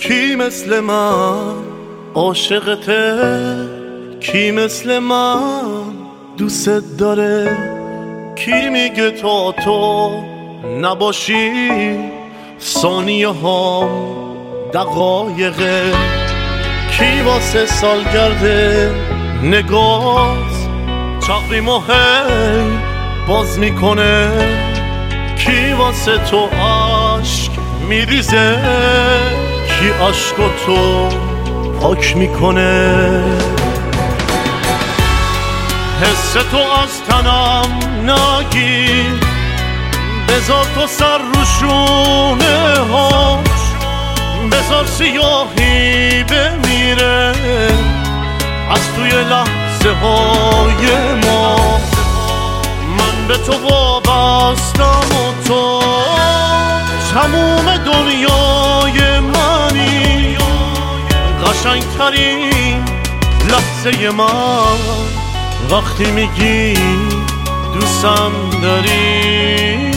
کی مثل من عاشقته، کی مثل من دوست داره، کی میگه تو نباشی ثانیه ها دقایقه، کی واسه سالگرد نگاه تقویم و هی باز میکنه، کی واسه تو عشق میریزه، کی عشق تو پاک میکنه. حس تو از تنم نگیر، بذار تو سر رو شونه هاش، بذار سیاهی بمیره از توی لحظه های ما. من به تو وابستم و تو تموم دنیای منی، قشنگترین لحظه من وقتی میگی دوستم داری.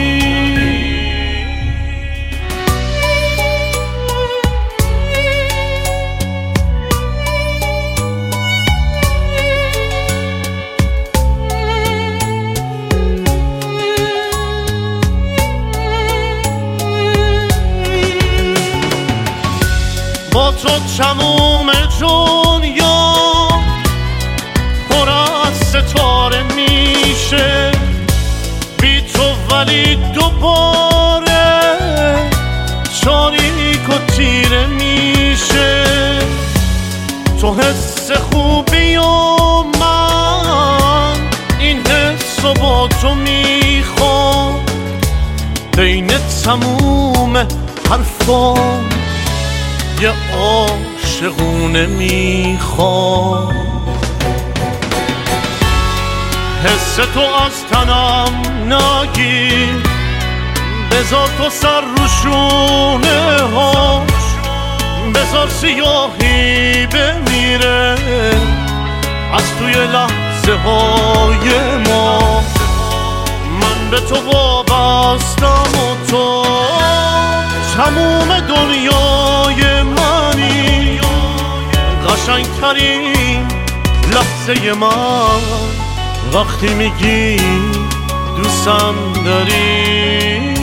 با تو تموم دنیا پر از ستاره میشه، بی تو ولی دوباره تاریک و تیره میشه. تو حس خوبی و من این حس رو با تو میخوام، بین تموم حرفام یه عاشقونه میخوام. حس تو از تنم نگیر، بذار تو سر رو شونه هاش، بذار سیاهی بمیره از توی لحظه های ما. من به تو وابستم و تو تموم دنیای منی، قشنگترین لحظه من وقتی میگی دوستم داری.